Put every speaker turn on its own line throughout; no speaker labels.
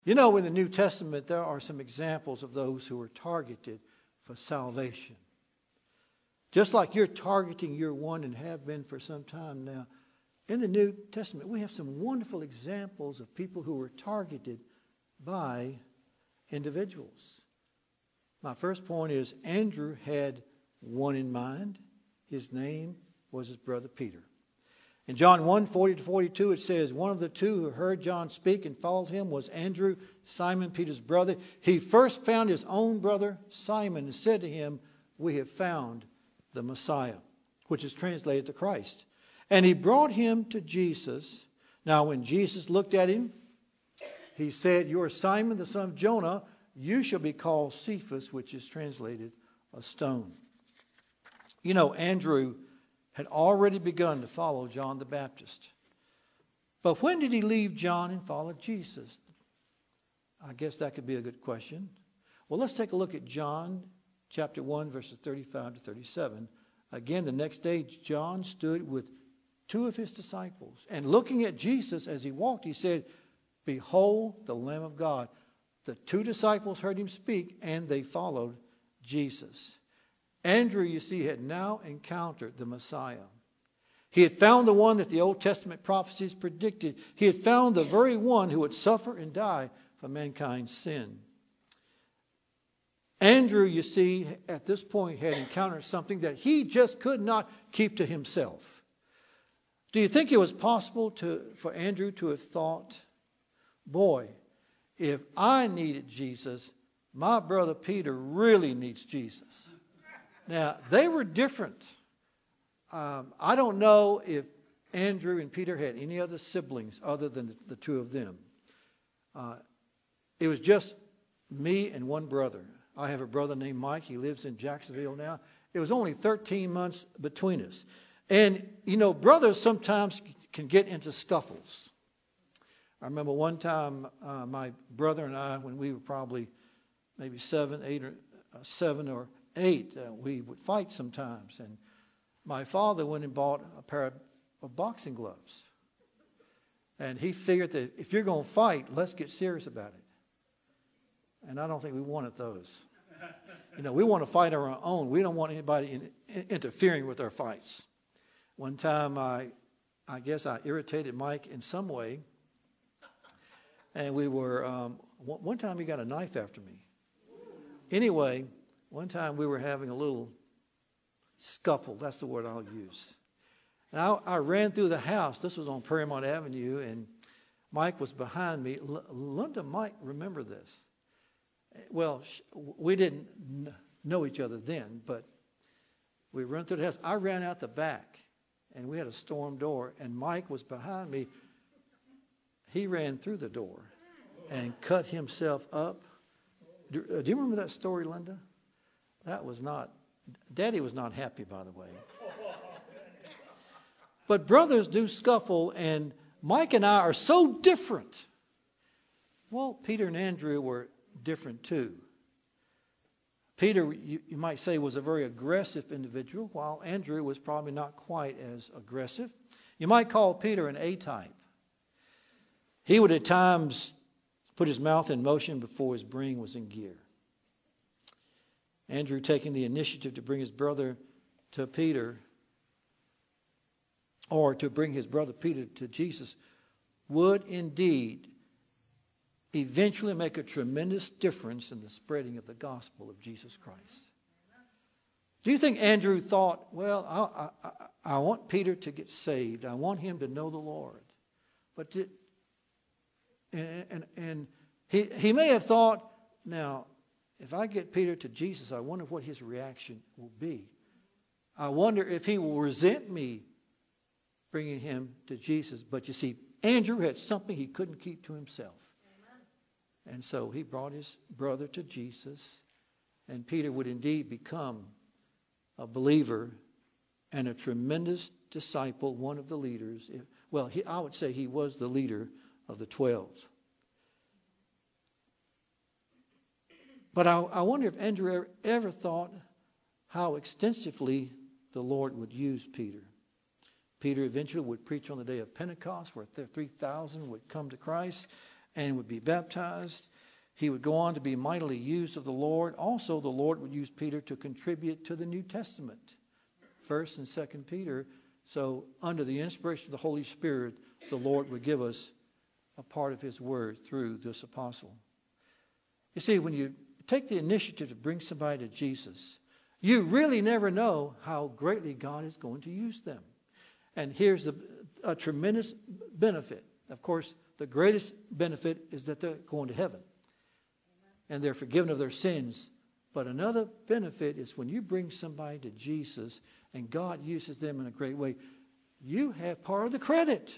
You know, in the New Testament, there are some examples of those who are targeted for salvation. Just like you're targeting your one and have been for some time now, in the New Testament, we have some wonderful examples of people who were targeted by individuals. My first point is Andrew had one in mind. His name was his brother Peter. In John 1:40-42, it says, one of the two who heard John speak and followed him was Andrew, Simon Peter's brother. He first found his own brother Simon and said to him, we have found the Messiah, which is translated the Christ. And he brought him to Jesus. Now when Jesus looked at him, he said, you are Simon, the son of Jonah. You shall be called Cephas, which is translated a stone. You know, Andrew had already begun to follow John the Baptist. But when did he leave John and follow Jesus? I guess that could be a good question. Well, let's take a look at John chapter 1, verses 35-37. Again, the next day, John stood with two of his disciples. And looking at Jesus as he walked, he said, behold the Lamb of God. The two disciples heard him speak, and they followed Jesus. Andrew, you see, had now encountered the Messiah. He had found the one that the Old Testament prophecies predicted. He had found the very one who would suffer and die for mankind's sin. Andrew, you see, at this point had encountered something that he just could not keep to himself. Do you think it was possible for Andrew to have thought, boy, if I needed Jesus, my brother Peter really needs Jesus? Now, they were different. I don't know if Andrew and Peter had any other siblings other than the two of them. It was just me and one brother. I have a brother named Mike. He lives in Jacksonville now. It was only 13 months between us. And, you know, brothers sometimes can get into scuffles. I remember one time my brother and I, when we were probably maybe 7 or 8, we would fight sometimes. And my father went and bought a pair of boxing gloves. And he figured that if you're going to fight, let's get serious about it. And I don't think we wanted those. You know, we want to fight on our own. We don't want anybody interfering with our fights. One time, I guess I irritated Mike in some way. And we were, one time he got a knife after me. Anyway, one time we were having a little scuffle. That's the word I'll use. And I ran through the house. This was on Paramount Avenue, and Mike was behind me. Linda might remember this. Well, we didn't know each other then, but we ran through the house. I ran out the back, and we had a storm door, and Mike was behind me. He ran through the door and cut himself up. Do you remember that story, Linda? That was not, Daddy was not happy, by the way. But brothers do scuffle, and Mike and I are so different. Well, Peter and Andrew were different too. Peter, you might say, was a very aggressive individual, while Andrew was probably not quite as aggressive. You might call Peter an A-type. He would at times put his mouth in motion before his brain was in gear. Andrew, taking the initiative to bring his brother to Peter, or to bring his brother Peter to Jesus, would indeed eventually make a tremendous difference in the spreading of the gospel of Jesus Christ. Do you think Andrew thought, well, I want Peter to get saved. I want him to know the Lord. But he may have thought, now, if I get Peter to Jesus, I wonder what his reaction will be. I wonder if he will resent me bringing him to Jesus. But you see, Andrew had something he couldn't keep to himself. Amen. And so he brought his brother to Jesus. And Peter would indeed become a believer and a tremendous disciple, one of the leaders. Well, I would say he was the leader of the 12. But I wonder if Andrew ever thought how extensively the Lord would use Peter. Peter eventually would preach on the day of Pentecost, where 3,000 would come to Christ. and would be baptized. He would go on to be mightily used of the Lord. Also, the Lord would use Peter to contribute to the New Testament, 1st and 2nd Peter. So under the inspiration of the Holy Spirit, the Lord would give us a part of his word through this apostle. You see, when you take the initiative to bring somebody to Jesus, you really never know how greatly God is going to use them. And here's a tremendous benefit. Of course, the greatest benefit is that they're going to heaven. And they're forgiven of their sins. But another benefit is when you bring somebody to Jesus and God uses them in a great way, you have part of the credit.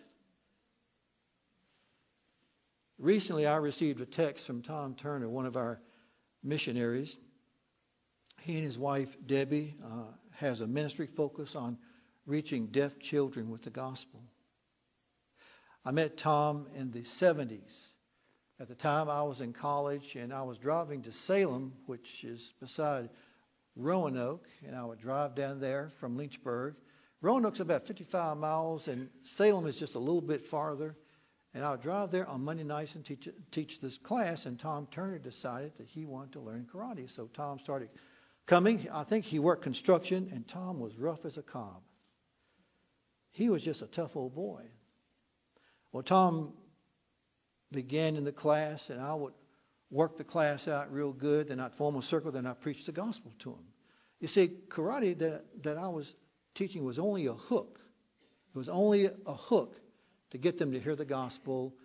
Recently, I received a text from Tom Turner, one of our missionaries. He and his wife, Debbie, has a ministry focus on reaching deaf children with the gospel. I met Tom in the 70s. At the time, I was in college, and I was driving to Salem, which is beside Roanoke, and I would drive down there from Lynchburg. Roanoke's about 55 miles, and Salem is just a little bit farther. And I would drive there on Monday nights and teach this class, and Tom Turner decided that he wanted to learn karate. So Tom started coming. I think he worked construction, and Tom was rough as a cob. He was just a tough old boy. Well, Tom began in the class, and I would work the class out real good. Then I'd form a circle, then I'd preach the gospel to him. You see, karate that I was teaching was only a hook. It was only a hook to get them to hear the gospel.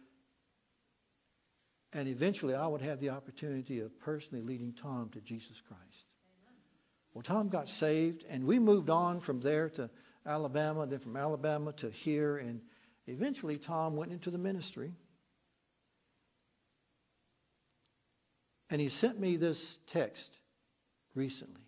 And eventually I would have the opportunity of personally leading Tom to Jesus Christ. Well, Tom got saved, and we moved on from there to Alabama, then from Alabama to here, and eventually Tom went into the ministry. And he sent me this text recently.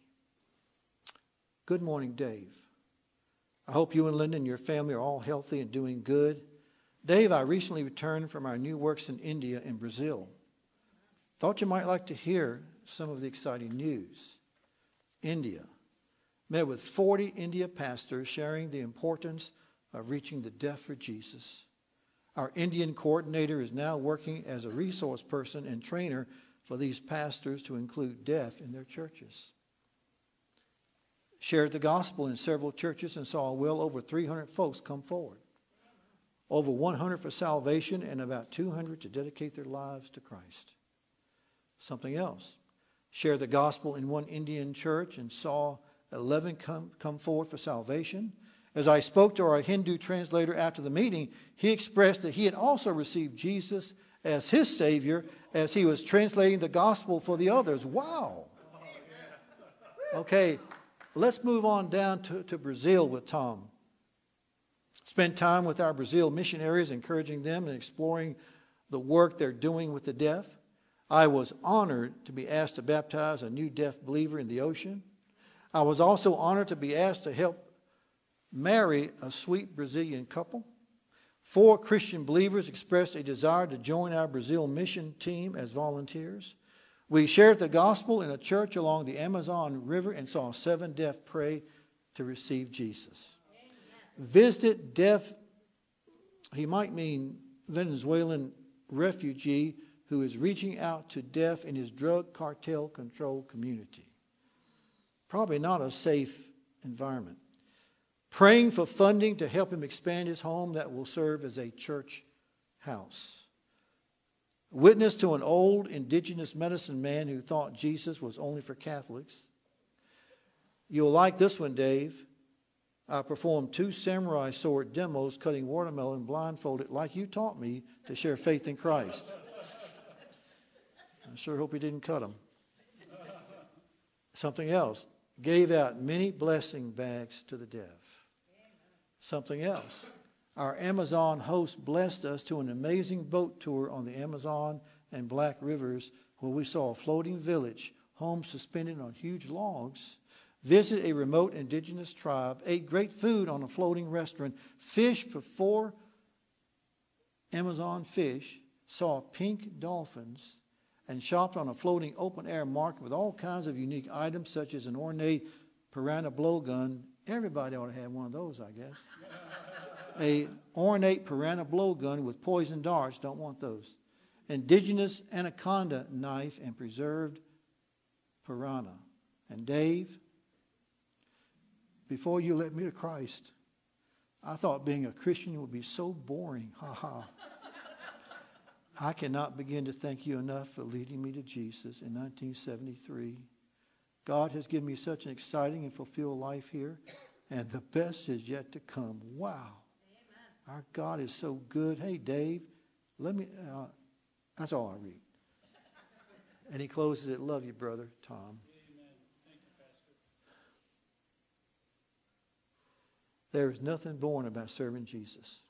Good morning, Dave. I hope you and Linda and your family are all healthy and doing good. Dave, I recently returned from our new works in India and Brazil. Thought you might like to hear some of the exciting news. India. Met with 40 India pastors sharing the importance of reaching the deaf for Jesus. Our Indian coordinator is now working as a resource person and trainer for these pastors to include deaf in their churches. Shared the gospel in several churches and saw well over 300 folks come forward. Over 100 for salvation and about 200 to dedicate their lives to Christ. Something else. Shared the gospel in one Indian church and saw 11 come forward for salvation. As I spoke to our Hindu translator after the meeting, he expressed that he had also received Jesus as his Savior as he was translating the gospel for the others. Wow. Okay, let's move on down to Brazil with Tom. Spent time with our Brazil missionaries, encouraging them and exploring the work they're doing with the deaf. I was honored to be asked to baptize a new deaf believer in the ocean. I was also honored to be asked to help marry a sweet Brazilian couple. 4 Christian believers expressed a desire to join our Brazil mission team as volunteers. We shared the gospel in a church along the Amazon River and saw 7 deaf pray to receive Jesus. Visited deaf, he might mean Venezuelan refugee who is reaching out to deaf in his drug cartel controlled community. Probably not a safe environment. Praying for funding to help him expand his home that will serve as a church house. Witness to an old indigenous medicine man who thought Jesus was only for Catholics. You'll like this one, Dave. I performed 2 samurai sword demos cutting watermelon blindfolded like you taught me to share faith in Christ. I sure hope he didn't cut them. Something else. Gave out many blessing bags to the deaf. Something else. Our Amazon host blessed us to an amazing boat tour on the Amazon and Black Rivers where we saw a floating village, homes suspended on huge logs, visited a remote indigenous tribe, ate great food on a floating restaurant, fished for 4 Amazon fish, saw pink dolphins, and shopped on a floating open-air market with all kinds of unique items such as an ornate piranha blowgun. Everybody ought to have one of those, I guess. A ornate piranha blowgun with poison darts. Don't want those. indigenous anaconda knife, and preserved piranha. And Dave, before you led me to Christ, I thought being a Christian would be so boring. Ha ha. I cannot begin to thank you enough for leading me to Jesus in 1973. God has given me such an exciting and fulfilled life here, and the best is yet to come. Wow. Amen. Our God is so good. Hey, Dave, that's all I read. And he closes it, love you, brother Tom.
Amen. Thank you, Pastor.
There is nothing boring about serving Jesus.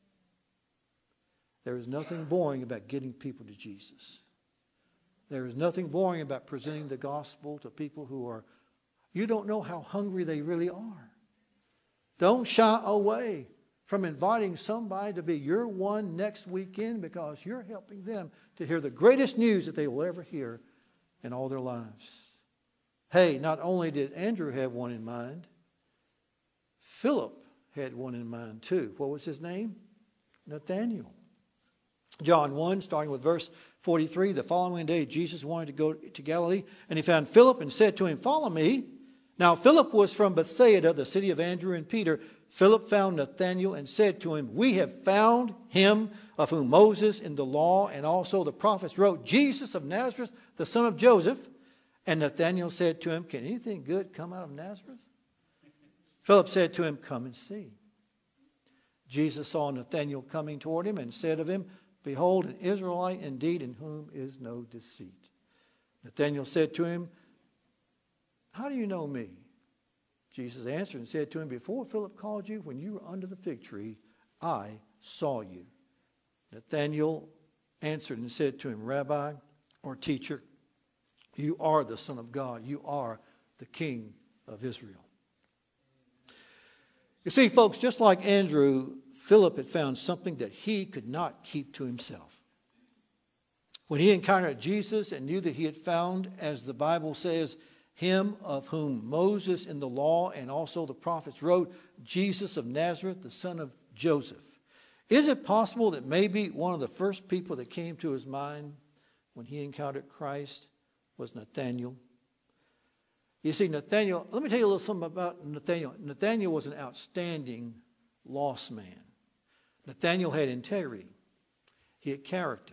There is nothing boring about getting people to Jesus. There is nothing boring about presenting the gospel to people who are, you don't know how hungry they really are. Don't shy away from inviting somebody to be your one next weekend, because you're helping them to hear the greatest news that they will ever hear in all their lives. Hey, not only did Andrew have one in mind, Philip had one in mind too. What was his name? Nathanael. John 1, starting with verse 43, the following day Jesus wanted to go to Galilee, and he found Philip and said to him, follow me. Now Philip was from Bethsaida, the city of Andrew and Peter. Philip found Nathanael and said to him, we have found him of whom Moses in the law and also the prophets wrote, Jesus of Nazareth, the son of Joseph. And Nathanael said to him, can anything good come out of Nazareth? Philip said to him, come and see. Jesus saw Nathanael coming toward him and said of him, behold, an Israelite indeed, in whom is no deceit. Nathanael said to him, how do you know me? Jesus answered and said to him, before Philip called you, when you were under the fig tree, I saw you. Nathanael answered and said to him, Rabbi, or teacher, you are the Son of God. You are the King of Israel. You see, folks, just like Andrew, Philip had found something that he could not keep to himself. When he encountered Jesus and knew that he had found, as the Bible says, him of whom Moses in the law and also the prophets wrote, Jesus of Nazareth, the son of Joseph. Is it possible that maybe one of the first people that came to his mind when he encountered Christ was Nathanael? You see, Nathanael, let me tell you a little something about Nathanael. Nathanael was an outstanding lost man. Nathanael had integrity. He had character.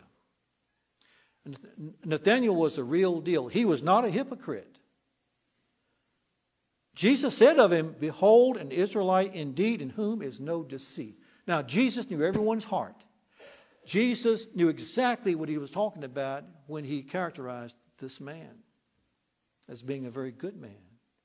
Nathanael was the real deal. He was not a hypocrite. Jesus said of him, behold, an Israelite indeed, in whom is no deceit. Now, Jesus knew everyone's heart. Jesus knew exactly what he was talking about when he characterized this man as being a very good man.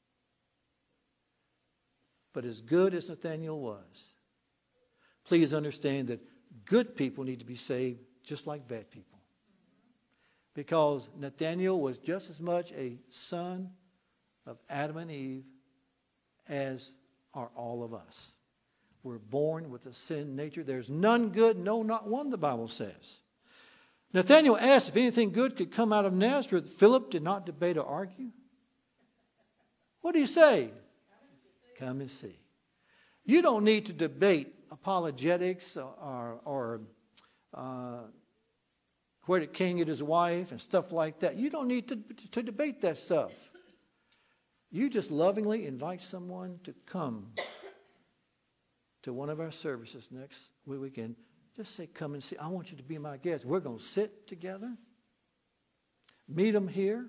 But as good as Nathanael was, please understand that good people need to be saved just like bad people. Because Nathanael was just as much a son of Adam and Eve as are all of us. We're born with a sin nature. There's none good, no, not one, the Bible says. Nathanael asked if anything good could come out of Nazareth. Philip did not debate or argue. What do you say? Come and see. You don't need to debate apologetics or where the king get his wife and stuff like that. You don't need to debate that stuff. You just lovingly invite someone to come to one of our services next weekend. Just say, come and see. I want you to be my guest. We're going to sit together. Meet them here.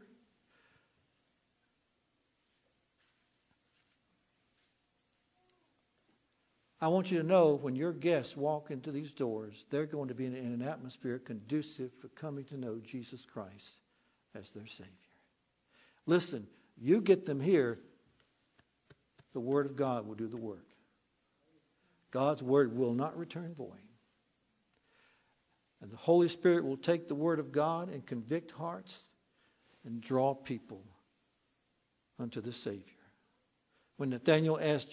I want you to know when your guests walk into these doors, they're going to be in an atmosphere conducive for coming to know Jesus Christ as their Savior. Listen, you get them here, the Word of God will do the work. God's Word will not return void. And the Holy Spirit will take the Word of God and convict hearts and draw people unto the Savior. When Nathanael asked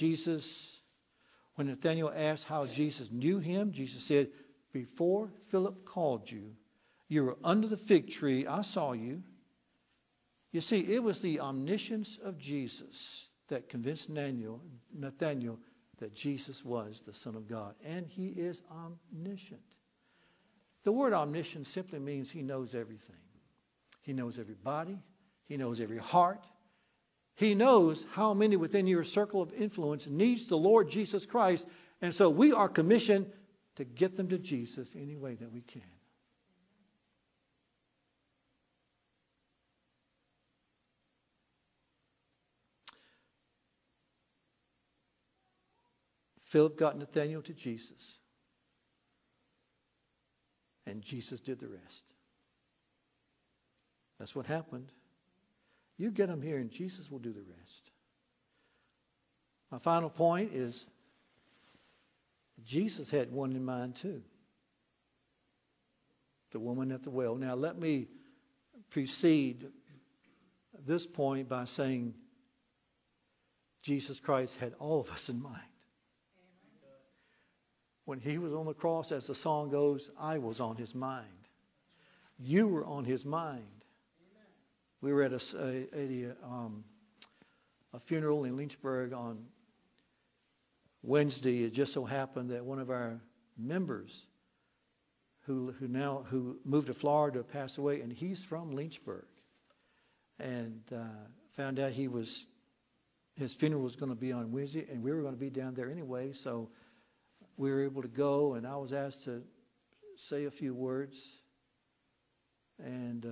how Jesus knew him, Jesus said, before Philip called you, you were under the fig tree, I saw you. You see, it was the omniscience of Jesus that convinced Nathanael that Jesus was the Son of God. And he is omniscient. The word omniscient simply means he knows everything. He knows everybody. He knows every heart. He knows how many within your circle of influence needs the Lord Jesus Christ. And so we are commissioned to get them to Jesus any way that we can. Philip got Nathanael to Jesus. And Jesus did the rest. That's what happened. You get them here and Jesus will do the rest. My final point is Jesus had one in mind too. The woman at the well. Now let me precede this point by saying Jesus Christ had all of us in mind. When he was on the cross, as the song goes, I was on his mind. You were on his mind. We were at a funeral in Lynchburg on Wednesday. It just so happened that one of our members who moved to Florida passed away, and he's from Lynchburg. And found out his funeral was going to be on Wednesday, and we were going to be down there anyway, so we were able to go, and I was asked to say a few words. And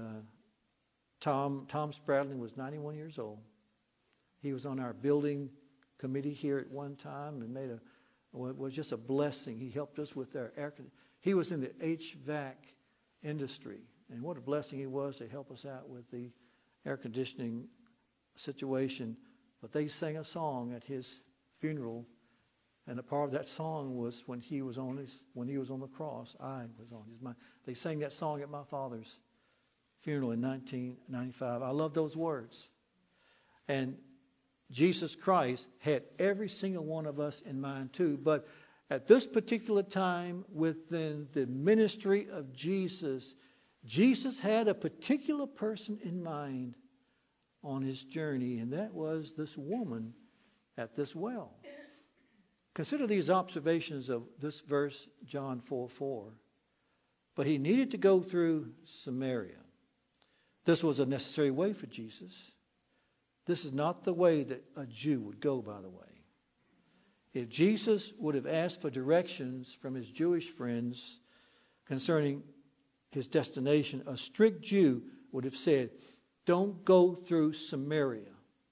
Tom Spradling was 91 years old. He was on our building committee here at one time and was just a blessing. He helped us with our air conditioning. He was in the HVAC industry, and what a blessing he was to help us out with the air conditioning situation. But they sang a song at his funeral. And a part of that song was when he was on the cross, I was on his mind. They sang that song at my father's funeral in 1995. I love those words. And Jesus Christ had every single one of us in mind too. But at this particular time within the ministry of Jesus, Jesus had a particular person in mind on his journey, and that was this woman at this well. Consider these observations of this verse, John 4:4. But he needed to go through Samaria. This was a necessary way for Jesus. This is not the way that a Jew would go, by the way. If Jesus would have asked for directions from his Jewish friends concerning his destination, a strict Jew would have said, don't go through Samaria.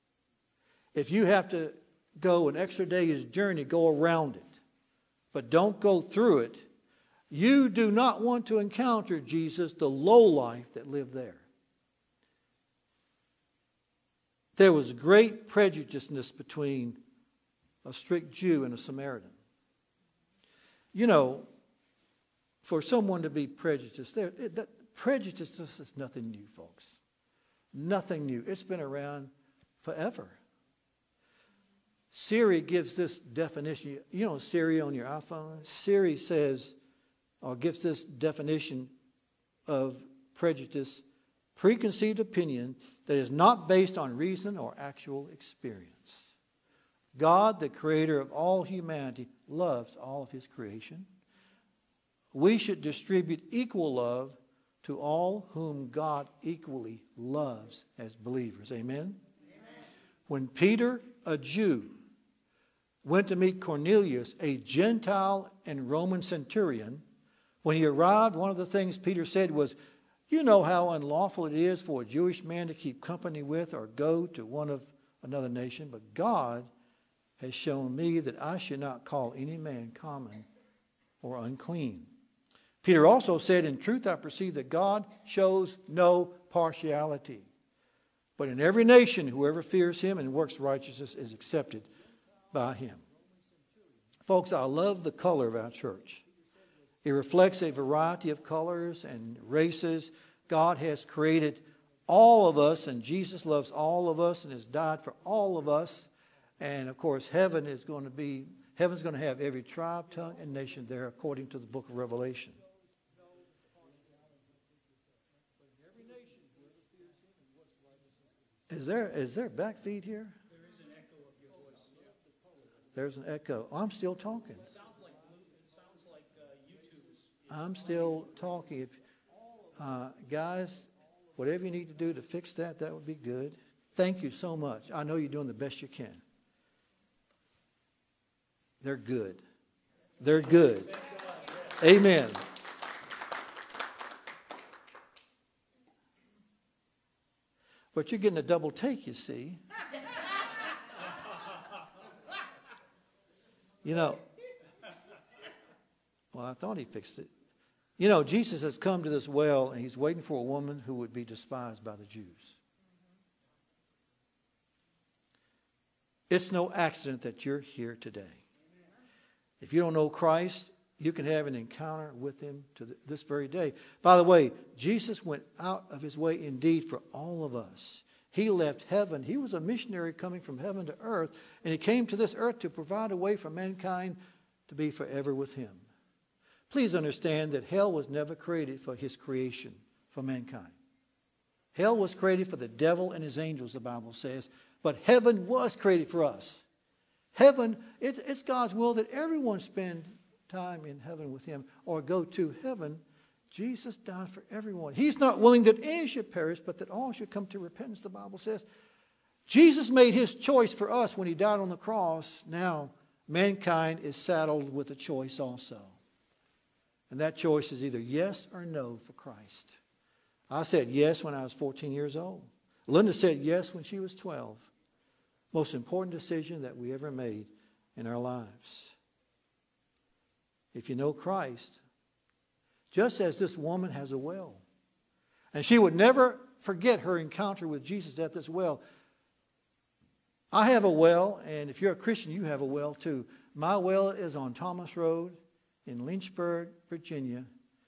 If you have to go an extra day's journey, go around it. But don't go through it. You do not want to encounter, Jesus, the lowlife that lived there. There was great prejudiceness between a strict Jew and a Samaritan. You know, for someone to be prejudiced, prejudice is nothing new, folks. Nothing new. It's been around forever. Siri gives this definition. You know Siri on your iPhone? Siri says, or gives this definition of prejudice: preconceived opinion that is not based on reason or actual experience. God, the creator of all humanity, loves all of his creation. We should distribute equal love to all whom God equally loves as believers. Amen? Amen. When Peter, a Jew, went to meet Cornelius, a Gentile and Roman centurion, when he arrived, one of the things Peter said was, you know how unlawful it is for a Jewish man to keep company with or go to one of another nation, but God has shown me that I should not call any man common or unclean. Peter also said, in truth I perceive that God shows no partiality, but in every nation whoever fears him and works righteousness is accepted by him. Folks, I love the color of our church. It reflects a variety of colors and races. God has created all of us, and Jesus loves all of us and has died for all of us. And of course, heaven's going to have every tribe, tongue, and nation there, according to the book of Revelation. Is there back feed here?
There is an echo of your voice.
There's an echo. I'm still talking.
It sounds like YouTube is
I'm still talking. If guys, whatever you need to do to fix that, that would be good. Thank you so much. I know you're doing the best you can. They're good. They're good. Amen. But you're getting a double take, you see. You know, well, I thought he fixed it. You know, Jesus has come to this well, and he's waiting for a woman who would be despised by the Jews. It's no accident that you're here today. If you don't know Christ, you can have an encounter with him to this very day. By the way, Jesus went out of his way indeed for all of us. He left heaven. He was a missionary coming from heaven to earth, and he came to this earth to provide a way for mankind to be forever with him. Please understand that hell was never created for his creation, for mankind. Hell was created for the devil and his angels, the Bible says, but heaven was created for us. Heaven, it's God's will that everyone spend time in heaven with him or go to heaven. Jesus died for everyone. He's not willing that any should perish, but that all should come to repentance, the Bible says. Jesus made his choice for us when he died on the cross. Now, mankind is saddled with a choice also. And that choice is either yes or no for Christ. I said yes when I was 14 years old. Linda said yes when she was 12. Most important decision that we ever made in our lives. If you know Christ, just as this woman has a well, and she would never forget her encounter with Jesus at this well. I have a well, and if you're a Christian, you have a well too. My well is on Thomas Road in Lynchburg, Virginia,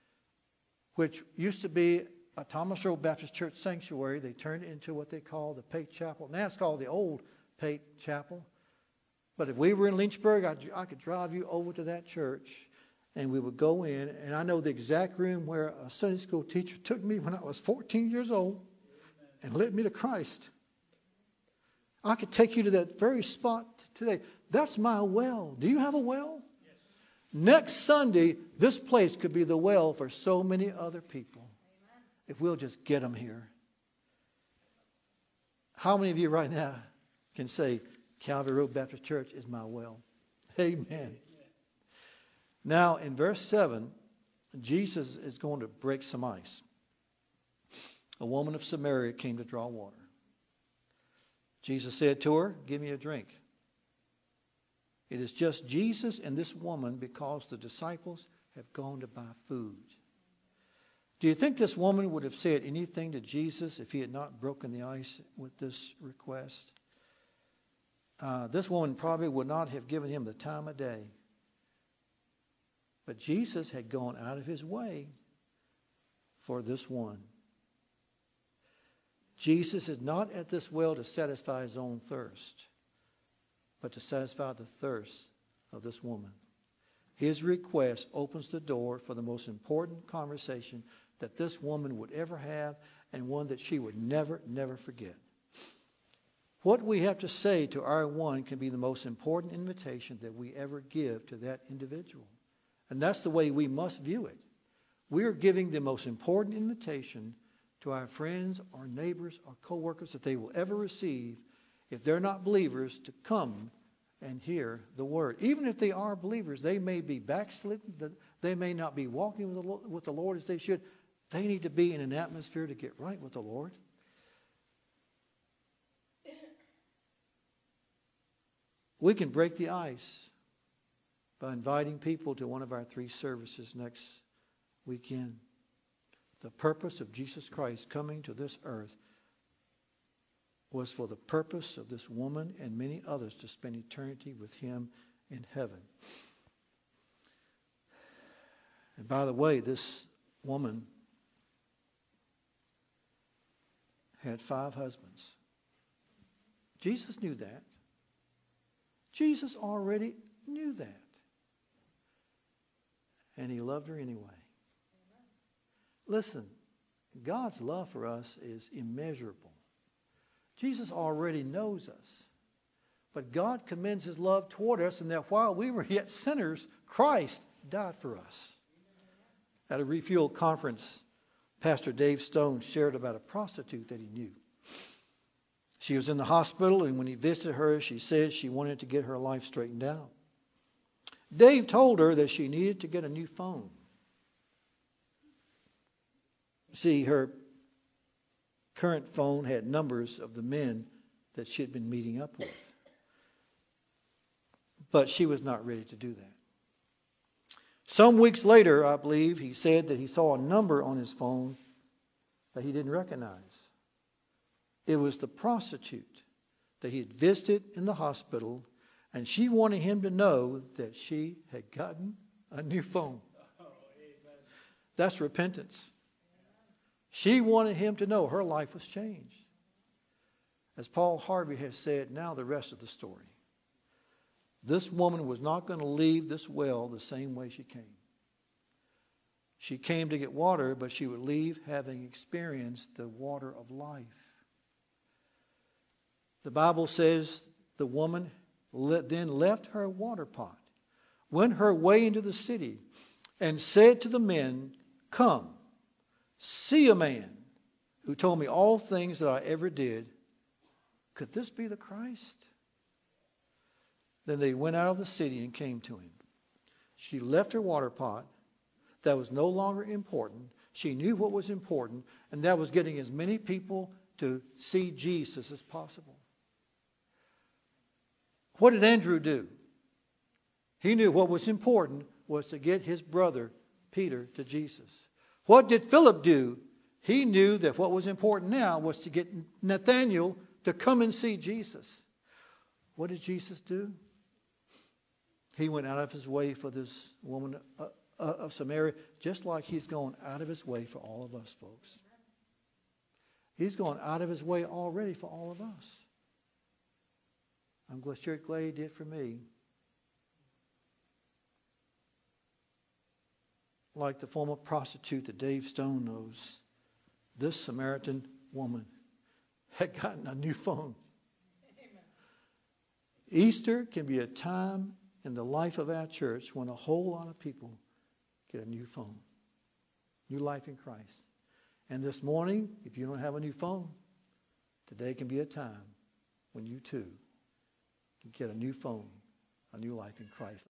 which used to be a Thomas Road Baptist Church sanctuary. They turned it into what they call the Pate Chapel. Now it's called the Old Pate Chapel. But if we were in Lynchburg, I could drive you over to that church, and we would go in. And I know the exact room where a Sunday school teacher took me when I was 14 years old and led me to Christ. I could take you to that very spot today. That's my well. Do you have a well? Yes. Next Sunday, this place could be the well for so many other people. Amen. If we'll just get them here. How many of you right now can say, Calvary Road Baptist Church is my well? Amen. Now, in verse 7, Jesus is going to break some ice. A woman of Samaria came to draw water. Jesus said to her, give me a drink. It is just Jesus and this woman because the disciples have gone to buy food. Do you think this woman would have said anything to Jesus if he had not broken the ice with this request? This woman probably would not have given him the time of day. But Jesus had gone out of his way for this one. Jesus is not at this well to satisfy his own thirst, but to satisfy the thirst of this woman. His request opens the door for the most important conversation that this woman would ever have, and one that she would never, never forget. What we have to say to our one can be the most important invitation that we ever give to that individual. And that's the way we must view it. We are giving the most important invitation to our friends or neighbors or co-workers that they will ever receive, if they're not believers, to come and hear the word. Even if they are believers, they may be backslidden, they may not be walking with the Lord as they should. They need to be in an atmosphere to get right with the Lord. We can break the ice by inviting people to one of our 3 services next weekend. The purpose of Jesus Christ coming to this earth was for the purpose of this woman and many others to spend eternity with him in heaven. And by the way, this woman had 5 husbands. Jesus knew that. Jesus already knew that. And he loved her anyway. Listen, God's love for us is immeasurable. Jesus already knows us. But God commends his love toward us, and that while we were yet sinners, Christ died for us. At a Refuel conference, Pastor Dave Stone shared about a prostitute that he knew. She was in the hospital, and when he visited her, she said she wanted to get her life straightened out. Dave told her that she needed to get a new phone. See, her current phone had numbers of the men that she had been meeting up with. But she was not ready to do that. Some weeks later, I believe, he said that he saw a number on his phone that he didn't recognize. It was the prostitute that he had visited in the hospital, and she wanted him to know that she had gotten a new phone. That's repentance. She wanted him to know her life was changed. As Paul Harvey has said, now the rest of the story. This woman was not going to leave this well the same way she came. She came to get water, but she would leave having experienced the water of life. The Bible says the woman then left her water pot, went her way into the city, and said to the men, "Come, see a man who told me all things that I ever did. Could this be the Christ?" Then they went out of the city and came to him. She left her water pot. That was no longer important. She knew what was important, and that was getting as many people to see Jesus as possible. What did Andrew do? He knew what was important was to get his brother Peter to Jesus. What did Philip do? He knew that what was important now was to get Nathanael to come and see Jesus. What did Jesus do? He went out of his way for this woman of Samaria, just like he's going out of his way for all of us, folks. He's going out of his way already for all of us. I'm glad he did for me. Like the former prostitute that Dave Stone knows, this Samaritan woman had gotten a new phone. Amen. Easter can be a time in the life of our church when a whole lot of people get a new phone, new life in Christ. And this morning, if you don't have a new phone, today can be a time when you too can get a new phone, a new life in Christ.